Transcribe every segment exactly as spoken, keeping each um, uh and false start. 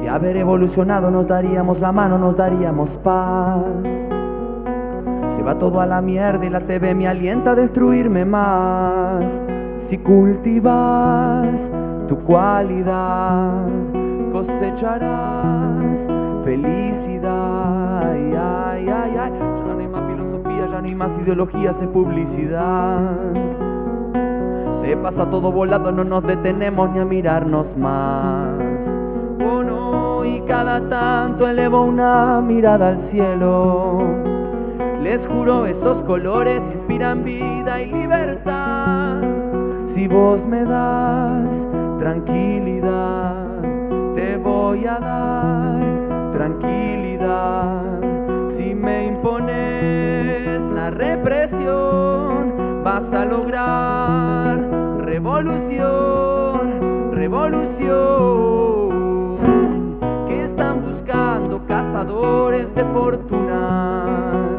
De haber evolucionado nos daríamos la mano, nos daríamos paz. Se va todo a la mierda y la T V me alienta a destruirme más. Si cultivas tu cualidad, cosecharás felicidad. Ay, ay, ay, ay. Ya no hay más filosofía, ya no hay más ideologías, es publicidad. Se pasa todo volado, no nos detenemos ni a mirarnos más. Oh no, y cada tanto elevo una mirada al cielo. Les juro, esos colores inspiran vida y libertad. Si vos me das tranquilidad, te voy a dar tranquilidad. Si me impones la represión, vas a lograr revolución, revolución. Que están buscando cazadores de fortunas,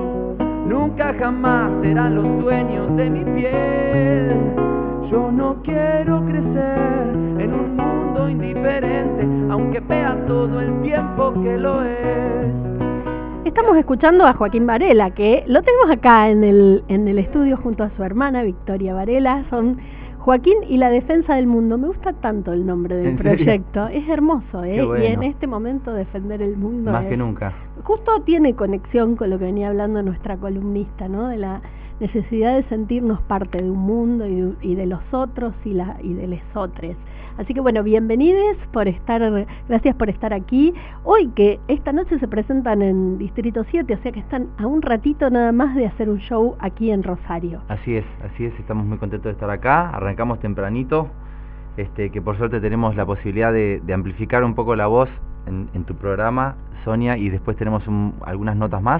nunca jamás serán los dueños de mi piel. Yo no quiero crecer en un mundo indiferente, aunque vea todo el tiempo que lo es. Estamos escuchando a Joaquín Varela, que lo tenemos acá en el, en el estudio junto a su hermana Victoria Varela. Son Joaquín y la defensa del mundo. Me gusta tanto el nombre del proyecto. Es hermoso, ¿eh? Bueno. Y en este momento defender el mundo Más es, que nunca. Justo tiene conexión con lo que venía hablando nuestra columnista, ¿no? De la necesidad de sentirnos parte de un mundo y de, y de los otros y, la, y de lesotres. Así que bueno, bienvenidos por estar, gracias por estar aquí. Hoy que esta noche se presentan en Distrito siete, o sea que están a un ratito nada más de hacer un show aquí en Rosario. Así es, así es, estamos muy contentos de estar acá, arrancamos tempranito, este, que por suerte tenemos la posibilidad de, de amplificar un poco la voz en, en tu programa, Sonia, y después tenemos un, algunas notas más,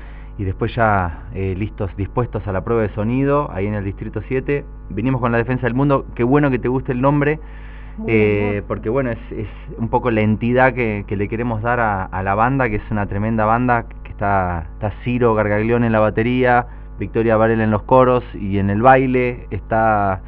y después ya eh, listos, dispuestos a la prueba de sonido, ahí en el Distrito siete. Venimos con la defensa del mundo, qué bueno que te guste el nombre. Eh, porque bueno, es, es un poco la entidad que, que le queremos dar a, a la banda, que es una tremenda banda, que está, está Ciro Gargaglione en la batería, Victoria Varela en los coros y en el baile, está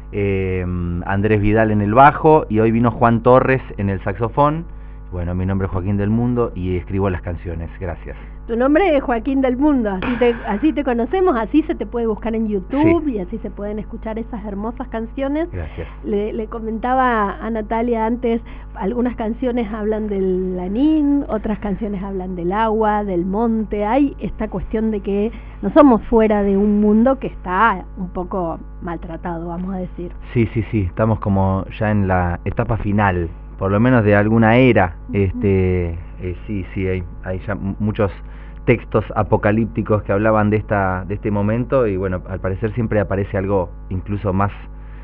eh, Andrés Vidal en el bajo, y hoy vino Juan Torres en el saxofón. Bueno, mi nombre es Joaquín del Mundo y escribo las canciones. Gracias. Tu nombre es Joaquín del Mundo, así te, así te conocemos, así se te puede buscar en YouTube, sí. Y así se pueden escuchar esas hermosas canciones. Gracias. Le, le comentaba a Natalia antes, algunas canciones hablan del lanín, otras canciones hablan del agua, del monte. Hay esta cuestión de que no somos fuera de un mundo que está un poco maltratado, vamos a decir. Sí, sí, sí, estamos como ya en la etapa final, por lo menos de alguna era. Uh-huh. este eh, sí, sí, hay, hay ya muchos textos apocalípticos que hablaban de esta de este momento, y bueno, al parecer siempre aparece algo incluso más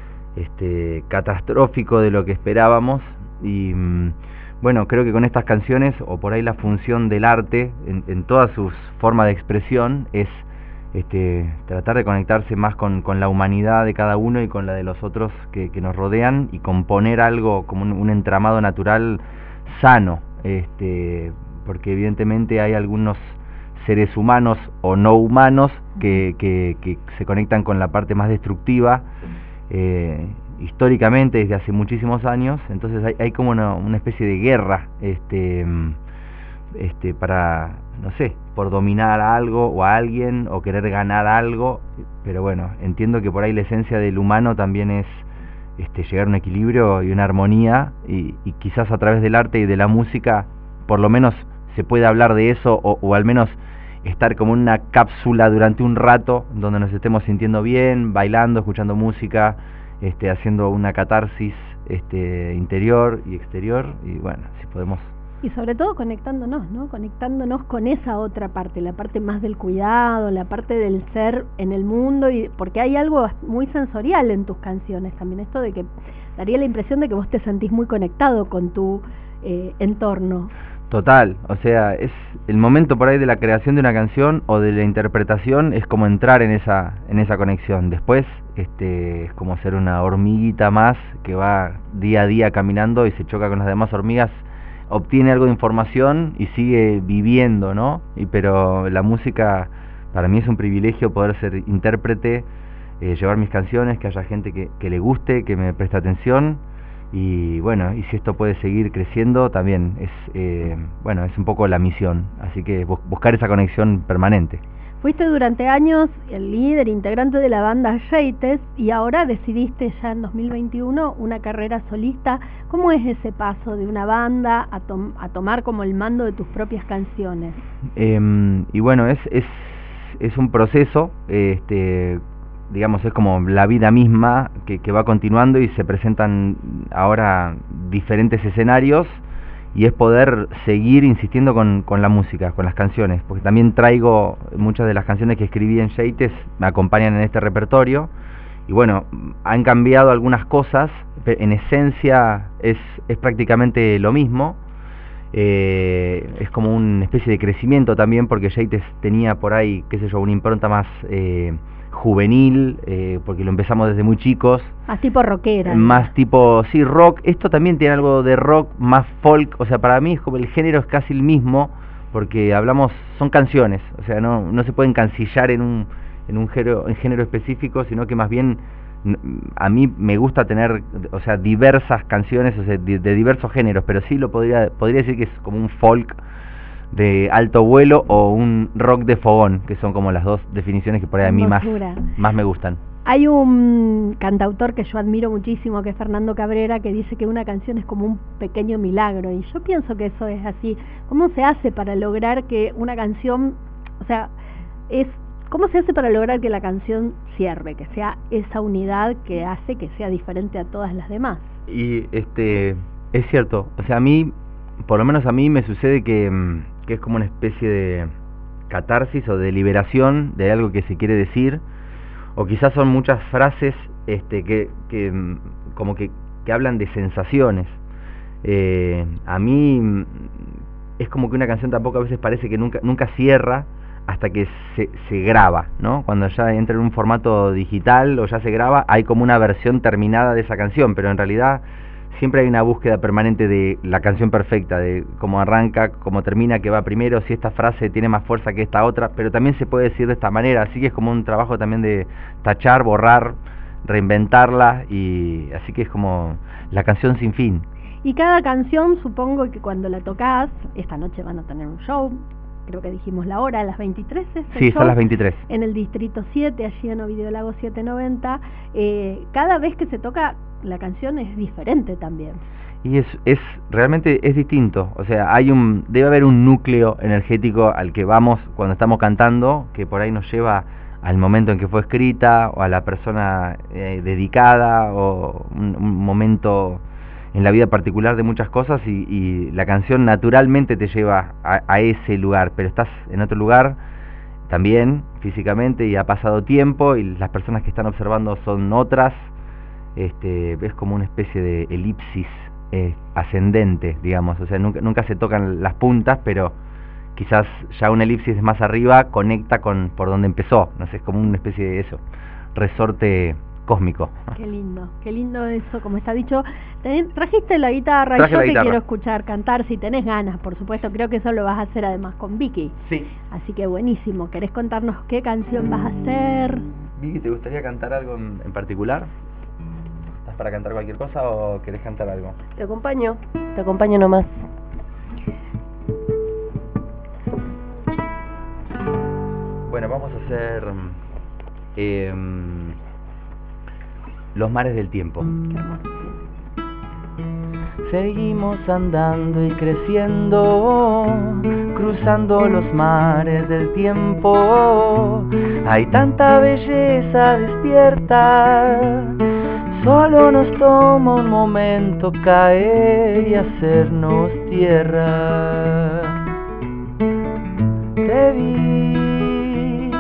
este catastrófico de lo que esperábamos. Y mmm, bueno, creo que con estas canciones, o por ahí la función del arte en, en todas sus formas de expresión, es este tratar de conectarse más con, con la humanidad de cada uno y con la de los otros que, que nos rodean, y componer algo como un, un entramado natural sano, este porque evidentemente hay algunos seres humanos o no humanos que, que, que se conectan con la parte más destructiva eh, históricamente desde hace muchísimos años. Entonces hay, hay como una, una especie de guerra este, este para, no sé, por dominar a algo o a alguien, o querer ganar algo. Pero bueno, entiendo que por ahí la esencia del humano también es este, llegar a un equilibrio y una armonía, y, y quizás a través del arte y de la música por lo menos se puede hablar de eso, o, o al menos estar como en una cápsula durante un rato donde nos estemos sintiendo bien, bailando, escuchando música, este, haciendo una catarsis este, interior y exterior. Y bueno, si podemos... Y sobre todo conectándonos, ¿no? Conectándonos con esa otra parte, la parte más del cuidado, la parte del ser en el mundo, y porque hay algo muy sensorial en tus canciones también, esto de que daría la impresión de que vos te sentís muy conectado con tu eh, entorno. Total, o sea, es el momento por ahí de la creación de una canción o de la interpretación, es como entrar en esa en esa conexión. Después este es como ser una hormiguita más que va día a día caminando y se choca con las demás hormigas, obtiene algo de información y sigue viviendo, ¿no? Y pero la música, para mí es un privilegio poder ser intérprete, eh, llevar mis canciones, que haya gente que, que le guste, que me preste atención. y bueno, y si esto puede seguir creciendo también es eh, bueno, es un poco la misión, así que bus buscar esa conexión permanente. Fuiste durante años el líder, integrante de la banda Yeites, y ahora decidiste ya en dos mil veintiuno una carrera solista. ¿Cómo es ese paso de una banda a, tom a tomar como el mando de tus propias canciones? Eh, y bueno, es, es, es un proceso, este, digamos, es como la vida misma que, que va continuando y se presentan ahora diferentes escenarios, y es poder seguir insistiendo con, con la música, con las canciones, porque también traigo muchas de las canciones que escribí en Yeites, me acompañan en este repertorio, y bueno, han cambiado algunas cosas, en esencia es, es prácticamente lo mismo. Eh, es como una especie de crecimiento también, porque Yeites tenía por ahí, qué sé yo, una impronta más eh, juvenil, eh, porque lo empezamos desde muy chicos. Más tipo rockera. Más ¿no? tipo, sí, rock. Esto también tiene algo de rock, más folk. O sea, para mí es como el género es casi el mismo, porque hablamos, son canciones. O sea, no, no se pueden cancillar en un, en un género, en género específico, sino que más bien a mí me gusta tener, o sea, diversas canciones, o sea, de, de diversos géneros, pero sí lo podría, podría decir que es como un folk de alto vuelo o un rock de fogón, que son como las dos definiciones que por ahí a mí más, más me gustan. Hay un cantautor que yo admiro muchísimo, que es Fernando Cabrera, que dice que una canción es como un pequeño milagro, y yo pienso que eso es así. ¿Cómo se hace para lograr que una canción, o sea, es cómo se hace para lograr que la canción cierre, que sea esa unidad que hace que sea diferente a todas las demás? Y este, es cierto, o sea, a mí, por lo menos a mí me sucede que, que es como una especie de catarsis o de liberación de algo que se quiere decir, o quizás son muchas frases este, que, que como que, que hablan de sensaciones. Eh, a mí es como que una canción tampoco a veces parece que nunca, nunca cierra hasta que se, se graba, ¿no? Cuando ya entra en un formato digital o ya se graba, hay como una versión terminada de esa canción, pero en realidad siempre hay una búsqueda permanente de la canción perfecta, de cómo arranca, cómo termina, qué va primero, si esta frase tiene más fuerza que esta otra, pero también se puede decir de esta manera, así que es como un trabajo también de tachar, borrar, reinventarla, y así que es como la canción sin fin. Y cada canción, supongo que cuando la tocas, esta noche van a tener un show, creo que dijimos la hora, a las veintitrés. Sí, son las veintitrés. En el Distrito siete, allí en Ovidio Lago setecientos noventa. Eh, cada vez que se toca la canción es diferente también. Y es, es realmente es distinto, o sea, hay un debe haber un núcleo energético al que vamos cuando estamos cantando, que por ahí nos lleva al momento en que fue escrita, o a la persona eh, dedicada, o un, un momento en la vida particular de muchas cosas, y, y la canción naturalmente te lleva a, a ese lugar, pero estás en otro lugar también físicamente y ha pasado tiempo y las personas que están observando son otras. Este, es como una especie de elipsis eh, ascendente, digamos, o sea, nunca, nunca se tocan las puntas, pero quizás ya una elipsis más arriba conecta con por donde empezó, no sé, es como una especie de eso, resorte cósmico. Qué lindo, qué lindo eso, como está dicho. Trajiste la guitarra. Traje y yo la te guitarra. Quiero escuchar cantar, si tenés ganas, por supuesto. Creo que eso lo vas a hacer además con Vicky. Sí. Así que buenísimo. ¿Querés contarnos qué canción vas a hacer? Vicky, ¿te gustaría cantar algo en, en particular? ¿Estás para cantar cualquier cosa o querés cantar algo? Te acompaño, te acompaño nomás. Bueno, vamos a hacer eh, Los mares del tiempo. Qué hermoso. Seguimos andando y creciendo, cruzando los mares del tiempo. Hay tanta belleza despierta, solo nos toma un momento caer y hacernos tierra. Te vi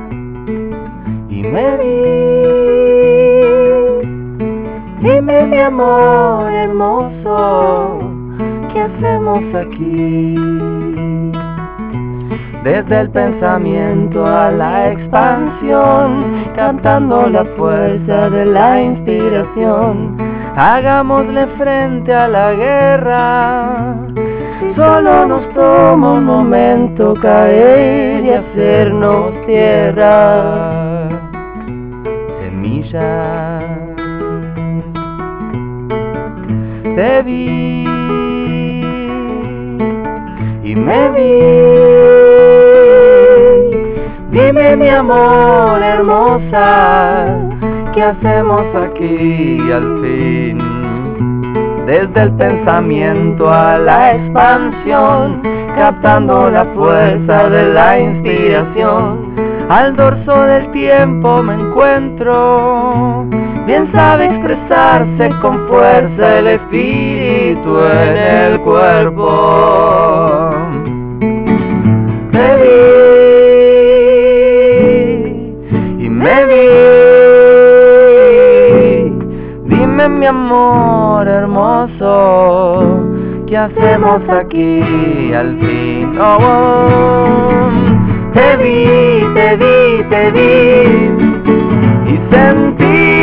y me vi. Dime, mi amor hermoso, ¿qué hacemos aquí? Desde el pensamiento a la expansión, cantando la fuerza de la inspiración. Hagámosle frente a la guerra, solo nos toma un momento caer y hacernos tierra. Semillas te vi y me vi. Dime mi amor hermosa, ¿qué hacemos aquí al fin? Desde el pensamiento a la expansión, captando la fuerza de la inspiración, al dorso del tiempo me encuentro. Bien sabe expresarse con fuerza el espíritu en el cuerpo. Te vi y me vi. Dime mi amor hermoso, ¿qué hacemos aquí al fin? Oh, oh. Te vi, te vi, te vi y sentí.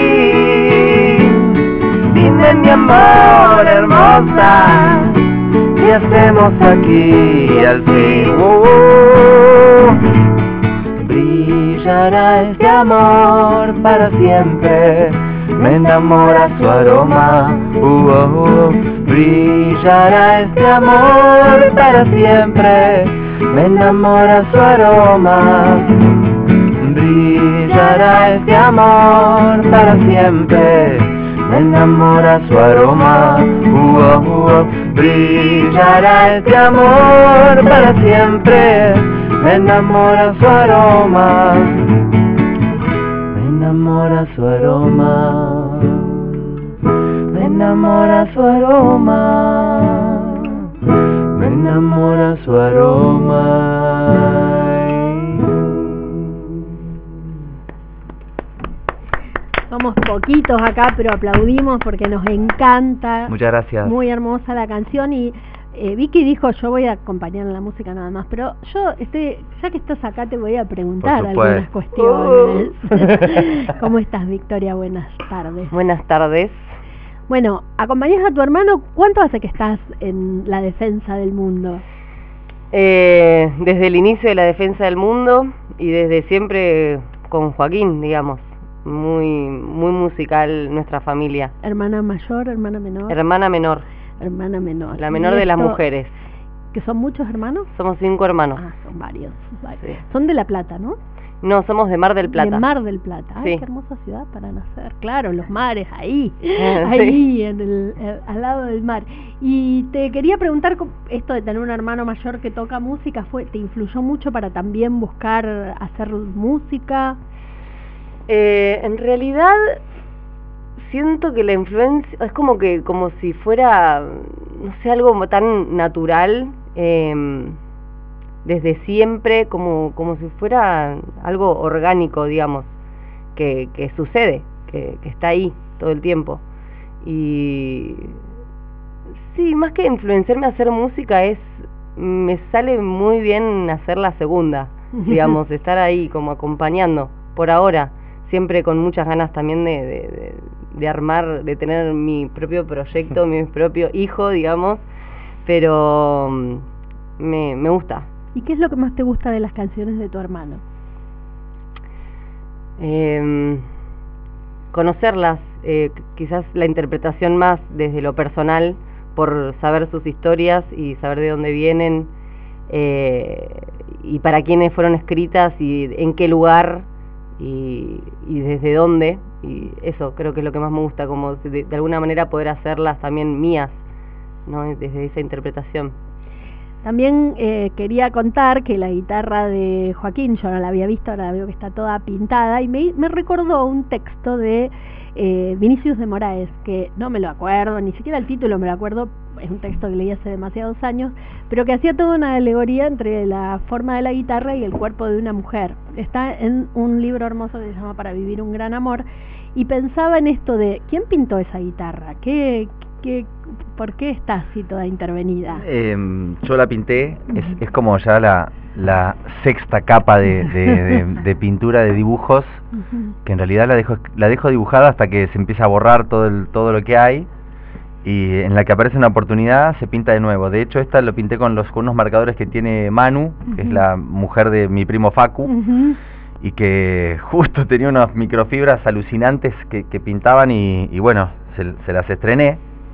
Dime mi amor hermosa, ¿qué hacemos aquí al fin? Oh, oh. Brillará este amor para siempre, me enamora su aroma. Uh, oh, oh. Brillará este amor para siempre, me enamora su aroma. Brillará este amor para siempre, me enamora su aroma. Uh, oh, oh. Brillará este amor para siempre, me enamora su aroma. Me enamora su aroma, me enamora su aroma, me enamora su aroma. Somos poquitos acá, pero aplaudimos porque nos encanta. Muchas gracias. Muy hermosa la canción y eh, Vicky dijo, yo voy a acompañar en la música nada más, pero yo estoy, ya que estás acá te voy a preguntar algunas cuestiones. Uh. ¿Cómo estás, Victoria? Buenas tardes. Buenas tardes. Bueno, acompañás a tu hermano, ¿cuánto hace que estás en la defensa del mundo? Eh, desde el inicio de la defensa del mundo y desde siempre con Joaquín, digamos. Muy muy musical nuestra familia. ¿Hermana mayor, hermana menor? Hermana menor. Hermana menor. La menor de las mujeres. ¿Que son muchos hermanos? Somos cinco hermanos. Ah, son varios. varios. Sí. Son de La Plata, ¿no? No, somos de Mar del Plata. De Mar del Plata. Ay, sí. Qué hermosa ciudad para nacer. Claro, los mares, ahí. ahí, en el, eh, al lado del mar. Y te quería preguntar, esto de tener un hermano mayor que toca música, fue ¿te influyó mucho para también buscar hacer música? Eh, en realidad siento que la influencia es como que como si fuera, no sé, algo tan natural, eh, desde siempre, como como si fuera algo orgánico, digamos, que, que sucede, que, que está ahí todo el tiempo. Y sí, más que influenciarme a hacer música, es me sale muy bien hacer la segunda, digamos, estar ahí como acompañando, por ahora. Siempre con muchas ganas también de, de, de, de armar, de tener mi propio proyecto, mi propio hijo, digamos, pero me, me gusta. ¿Y qué es lo que más te gusta de las canciones de tu hermano? Eh, conocerlas, eh, quizás la interpretación más desde lo personal, por saber sus historias y saber de dónde vienen, eh, y para quiénes fueron escritas y en qué lugar. Y, y desde dónde, y eso creo que es lo que más me gusta, como de, de alguna manera poder hacerlas también mías, ¿no? Desde esa interpretación. También eh, quería contar que la guitarra de Joaquín, yo no la había visto, ahora veo que está toda pintada, y me, me recordó un texto de eh, Vinicius de Moraes, que no me lo acuerdo, ni siquiera el título me lo acuerdo, es un texto que leí hace demasiados años, pero que hacía toda una alegoría entre la forma de la guitarra y el cuerpo de una mujer. Está en un libro hermoso que se llama Para vivir un gran amor, y pensaba en esto de, ¿quién pintó esa guitarra? ¿Qué, qué, ¿Por qué está así toda intervenida? Eh, yo la pinté, es, es como ya la, la sexta capa de, de, de, de pintura de dibujos, uh-huh. que en realidad la dejo, la dejo dibujada hasta que se empieza a borrar todo, el, todo lo que hay, y en la que aparece una oportunidad se pinta de nuevo. De hecho, esta lo pinté con, los, con unos marcadores que tiene Manu, uh-huh. que es la mujer de mi primo Facu, uh-huh. y que justo tenía unas microfibras alucinantes que, que pintaban, y, y bueno, se, se las estrené.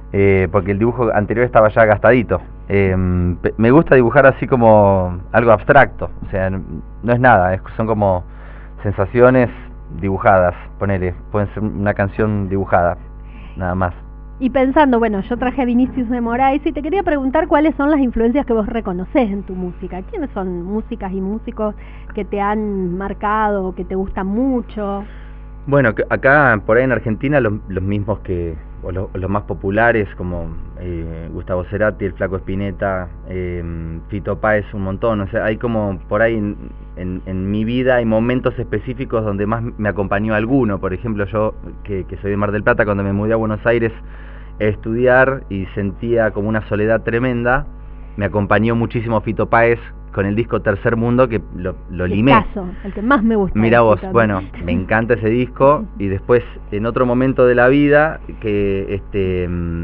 eh, porque el dibujo anterior estaba ya gastadito. Eh, me gusta dibujar así como algo abstracto, o sea, no es nada, es, son como sensaciones dibujadas, ponele, pueden ser una canción dibujada, nada más. Y pensando, bueno, yo traje a Vinicius de Moraes y te quería preguntar cuáles son las influencias que vos reconoces en tu música. ¿Quiénes son músicas y músicos que te han marcado, que te gustan mucho? Bueno, acá por ahí en Argentina los, los mismos que, o los, los más populares como eh, Gustavo Cerati, el Flaco Spinetta, eh, Fito Páez, un montón. O sea, hay como por ahí en, en, en mi vida hay momentos específicos donde más me acompañó alguno. Por ejemplo, yo que, que soy de Mar del Plata, cuando me mudé a Buenos Aires a estudiar y sentía como una soledad tremenda, me acompañó muchísimo Fito Páez con el disco Tercer Mundo, que lo, lo limé. Caso, el que más me gusta. Mira vos, bueno, me encanta ese disco. Y después, en otro momento de la vida, que este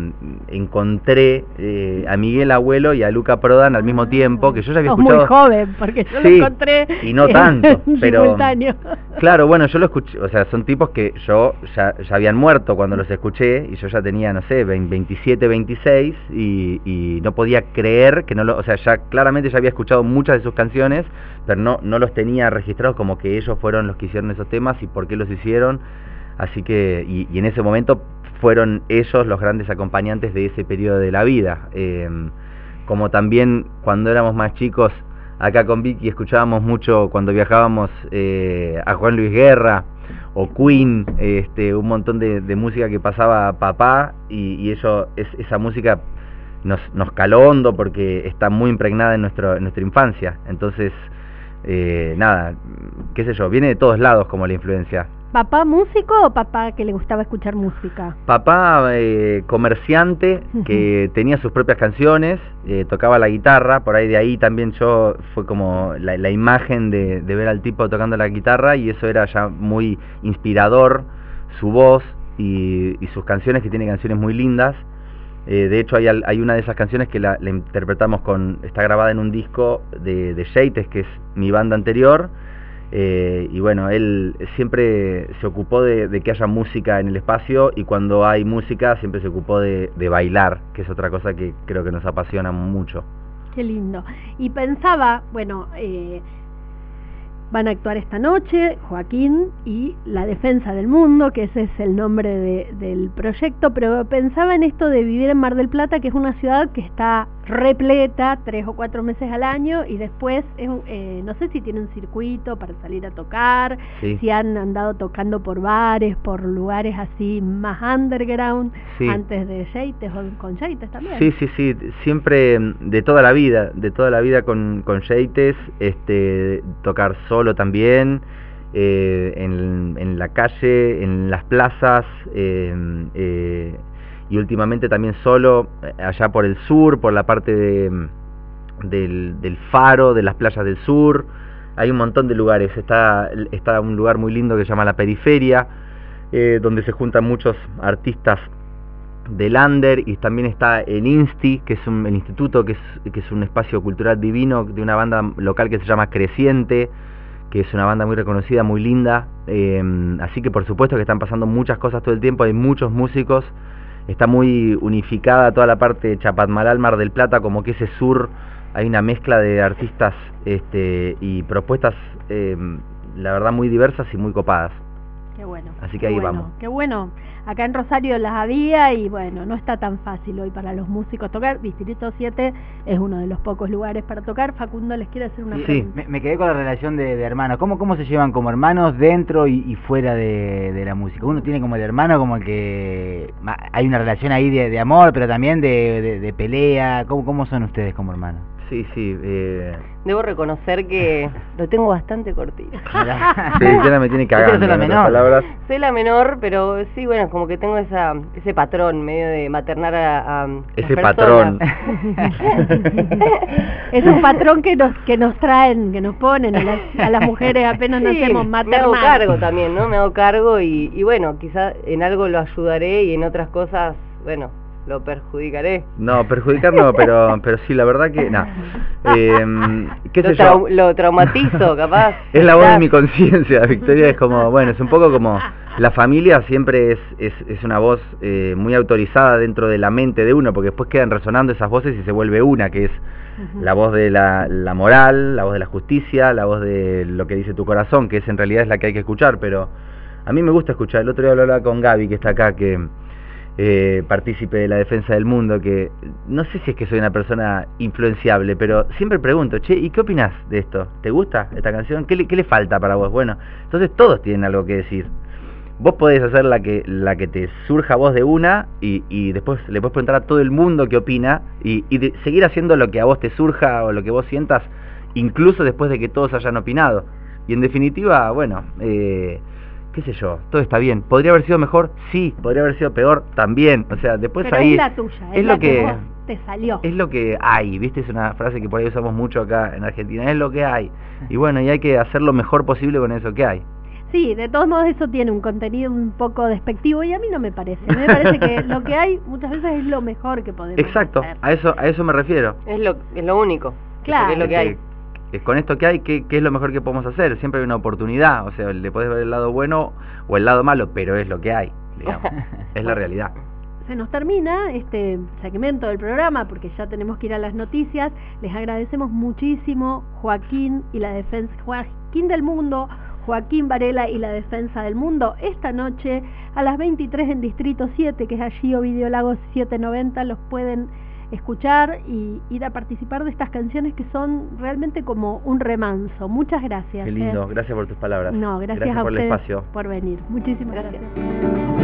encontré eh, a Miguel Abuelo y a Luca Prodan al mismo tiempo, que yo ya había Sos escuchado. Muy joven, porque yo sí, lo encontré y no tanto, pero simultáneo. Claro, bueno, yo lo escuché, o sea, son tipos que yo ya, ya habían muerto cuando los escuché, y yo ya tenía, no sé, veintisiete, veintiséis, y, y no podía creer que no lo, o sea, ya claramente ya había escuchado muchas de sus canciones, pero no, no los tenía registrados como que ellos fueron los que hicieron esos temas y por qué los hicieron. Así que, y, y en ese momento fueron ellos los grandes acompañantes de ese periodo de la vida. Eh, como también cuando éramos más chicos, acá con Vicky escuchábamos mucho cuando viajábamos eh, a Juan Luis Guerra o Queen, este, un montón de, de música que pasaba papá, y, y eso, es, esa música nos, nos caló hondo porque está muy impregnada en, nuestro, en nuestra infancia. Entonces, eh, nada, qué sé yo, viene de todos lados como la influencia. ¿Papá músico o papá que le gustaba escuchar música? Papá eh, comerciante, que tenía sus propias canciones, eh, tocaba la guitarra, por ahí de ahí también yo fue como la, la imagen de, de ver al tipo tocando la guitarra, y eso era ya muy inspirador, su voz y, y sus canciones, que tiene canciones muy lindas. Eh, de hecho hay, hay una de esas canciones que la, la interpretamos con, está grabada en un disco de, de Yeites, que es mi banda anterior. Eh, y bueno, él siempre se ocupó de, de que haya música en el espacio, y cuando hay música siempre se ocupó de, de bailar, que es otra cosa que creo que nos apasiona mucho. Qué lindo. Y pensaba, bueno, eh, van a actuar esta noche Joaquín y La Defensa del Mundo, que ese es el nombre de, del proyecto, pero pensaba en esto de vivir en Mar del Plata, que es una ciudad que está repleta tres o cuatro meses al año, y después es, eh, no sé si tiene un circuito para salir a tocar, sí. Si han andado tocando por bares, por lugares así más underground, sí. Antes de Yeites o con Yeites también. Sí, sí, sí, siempre de toda la vida, de toda la vida con, con Yeites, este, tocar solo también, eh, en, en la calle, en las plazas, eh, eh, y últimamente también solo allá por el sur, por la parte de, del, del Faro, de las playas del sur. Hay un montón de lugares. Está, está un lugar muy lindo que se llama La Periferia, eh, donde se juntan muchos artistas del under, y también está el INSTI, que es un, el instituto, que es, que es un espacio cultural divino de una banda local que se llama Creciente, que es una banda muy reconocida, muy linda. Eh, así que por supuesto que están pasando muchas cosas todo el tiempo, hay muchos músicos. Está muy unificada toda la parte de Chapatmalal, Mar del Plata, como que ese sur, hay una mezcla de artistas este, y propuestas, eh, la verdad, muy diversas y muy copadas. Qué bueno. Así que qué ahí bueno, vamos. Qué bueno. Acá en Rosario las había, y bueno, no está tan fácil hoy para los músicos tocar. Distrito siete es uno de los pocos lugares para tocar. Facundo les quiere hacer una sí, pregunta. Me, me quedé con la relación de, de hermanos. ¿Cómo, ¿Cómo se llevan como hermanos dentro y, y fuera de, de la música? Uno tiene como el hermano, como el que hay una relación ahí de, de amor, pero también de, de, de pelea. ¿Cómo, ¿Cómo son ustedes como hermanos? Sí, sí. Eh... Debo reconocer que lo tengo bastante cortito. Sí, ya me tiene cagando. Soy la menor. Palabras. Soy la menor, pero sí, bueno, como que tengo esa ese patrón medio de maternar a, a ese las patrón. Es un patrón que nos que nos traen, que nos ponen a las, a las mujeres apenas sí, nacemos maternar. Me hago cargo también, ¿no? Me hago cargo y, y bueno, quizá en algo lo ayudaré y en otras cosas, bueno, lo perjudicaré. No, perjudicar no, pero pero sí, la verdad que no. Eh, ¿Qué lo, sé trau yo? Lo traumatizo, capaz. Es la voz de mi conciencia, Victoria, es como, bueno, es un poco como La familia siempre es, es, es una voz eh, muy autorizada dentro de la mente de uno, porque después quedan resonando esas voces y se vuelve una, que es uh-huh. la voz de la, la moral, la voz de la justicia, la voz de lo que dice tu corazón, que es en realidad es la que hay que escuchar. Pero a mí me gusta escuchar. El otro día hablaba con Gaby, que está acá, que eh, partícipe de la defensa del mundo, que no sé si es que soy una persona influenciable, pero siempre pregunto, che, ¿y qué opinás de esto? ¿Te gusta esta canción? ¿Qué le, qué le falta para vos? Bueno, entonces todos tienen algo que decir. Vos podés hacer la que la que te surja a vos de una y, y después le podés preguntar a todo el mundo qué opina y, y de, seguir haciendo lo que a vos te surja o lo que vos sientas, incluso después de que todos hayan opinado. Y en definitiva, bueno, eh, qué sé yo, todo está bien. ¿Podría haber sido mejor? Sí. ¿Podría haber sido peor? También. O sea, después Pero ahí... es la tuya, es, es la lo que, que vos te salió. Es lo que hay, ¿viste? Es una frase que por ahí usamos mucho acá en Argentina. Es lo que hay. Y bueno, y hay que hacer lo mejor posible con eso que hay. Sí, de todos modos eso tiene un contenido un poco despectivo y a mí no me parece. A mí me parece que lo que hay muchas veces es lo mejor que podemos Exacto, hacer. a eso a eso me refiero. Es lo, es lo único. Claro. Es lo que hay. Eh, con esto que hay, ¿qué, ¿qué es lo mejor que podemos hacer? Siempre hay una oportunidad, o sea, le podés ver el lado bueno o el lado malo, pero es lo que hay, digamos. Es la realidad. Se nos termina este segmento del programa porque ya tenemos que ir a las noticias. Les agradecemos muchísimo, Joaquín y la defensa, Joaquín del Mundo, Joaquín Varela y la defensa del mundo. Esta noche a las veintitrés en Distrito siete, que es allí Ovidio Lagos setecientos noventa, los pueden escuchar y ir a participar de estas canciones que son realmente como un remanso. Muchas gracias. Qué lindo, eh. gracias por tus palabras. No, gracias, gracias a por ustedes el espacio. por venir. Muchísimas gracias. gracias.